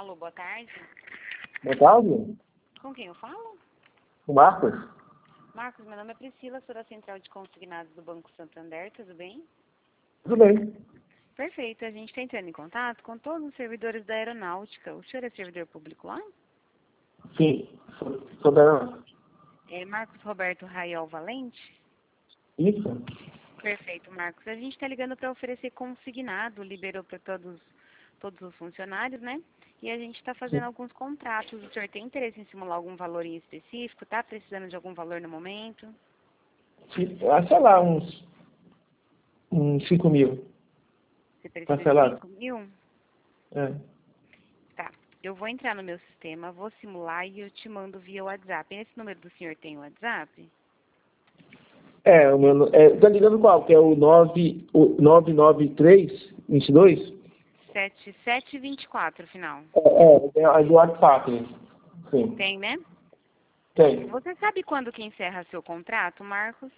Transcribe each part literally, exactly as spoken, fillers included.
Alô, boa tarde. Boa tarde. Com quem eu falo? O Marcos. Marcos, meu nome é Priscila, sou da Central de Consignados do Banco Santander, tudo bem? Tudo bem. Perfeito, a gente está entrando em contato com todos os servidores da aeronáutica. O senhor é servidor público lá? Sim, sou, sou da... É Marcos Roberto Raiol Valente? Isso? Perfeito, Marcos. A gente está ligando para oferecer consignado, liberou para todos, todos os funcionários, né? E a gente está fazendo Sim. alguns contratos. O senhor tem interesse em simular algum valor em específico? Está precisando de algum valor no momento? Sim. Ah, sei lá, uns, uns cinco mil. Você precisa de Parcelado. cinco mil? É. Tá. Eu vou entrar no meu sistema, vou simular e eu te mando via WhatsApp. Esse número do senhor tem WhatsApp? É, o meu... É, tá ligando qual? Que é o nove, o nove nove três, vinte e dois? sete sete dois quatro, final. É, é, é do WhatsApp. Sim. Tem, né? Tem. Você sabe quando que encerra seu contrato, Marcos?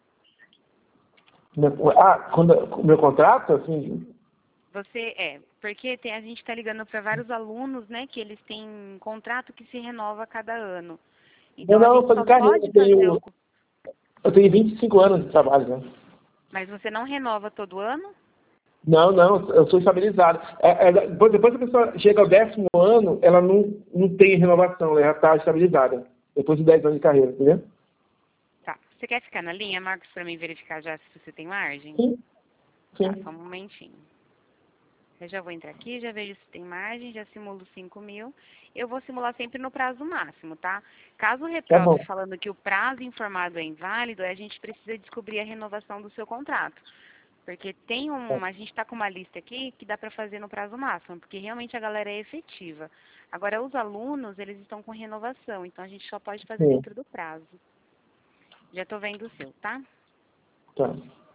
Meu- Ah, quando, o meu contrato, assim... Você é, porque tem, a gente está ligando para vários alunos, né, que eles têm contrato que se renova a cada ano. Não, Então a não, eu gente sou só de carreira, pode eu fazer o. tenho, eu tenho vinte e cinco anos de trabalho, né? Mas você não renova todo ano? Não, não, eu sou estabilizado. É, é, depois depois que a pessoa chega ao décimo ano, ela não, não tem renovação, ela já está estabilizada. Depois de dez anos de carreira, entendeu? Tá. Você quer ficar na linha, Marcos, para mim verificar já se você tem margem? Sim, Tá, só um sim. momentinho. Eu já vou entrar aqui, já vejo se tem margem, já simulo cinco mil. Eu vou simular sempre no prazo máximo, tá? Caso Tá reprove bom. falando que o prazo informado é inválido, a gente precisa descobrir a renovação do seu contrato. Porque tem Tá, um, a gente está com uma lista aqui que dá para fazer no prazo máximo, porque realmente a galera é efetiva. Agora, os alunos, eles estão com renovação, então a gente só pode fazer sim, dentro do prazo. Já estou vendo o seu, tá? tá.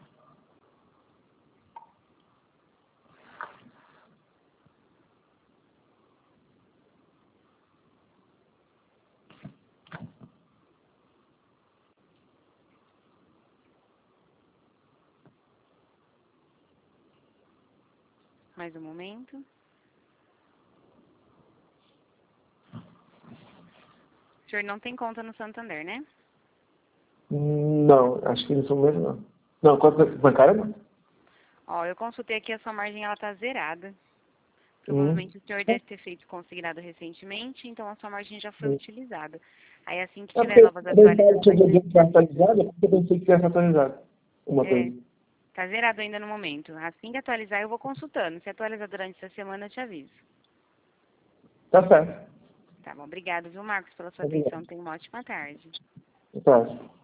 Mais um momento. O senhor não tem conta no Santander, né? Hum, Não, acho que não sou mesmo, não. Não, conta bancária não. Ó, eu consultei aqui, a sua margem ela tá zerada. Hum. Provavelmente o senhor deve ter feito consignado recentemente, então a sua margem já foi Hum. utilizada. Aí assim que É tiver porque novas a mensagem atualizações chegou no dentro da sistema. atualizada, é porque eu pensei que tivesse atualizado uma É, coisa. tá zerado ainda no momento. Assim que atualizar, eu vou consultando. Se atualizar durante essa semana, eu te aviso. Tá certo. Tá bom, obrigado, viu, Marcos, pela sua Obrigado. atenção. Tenha uma ótima tarde. Tá.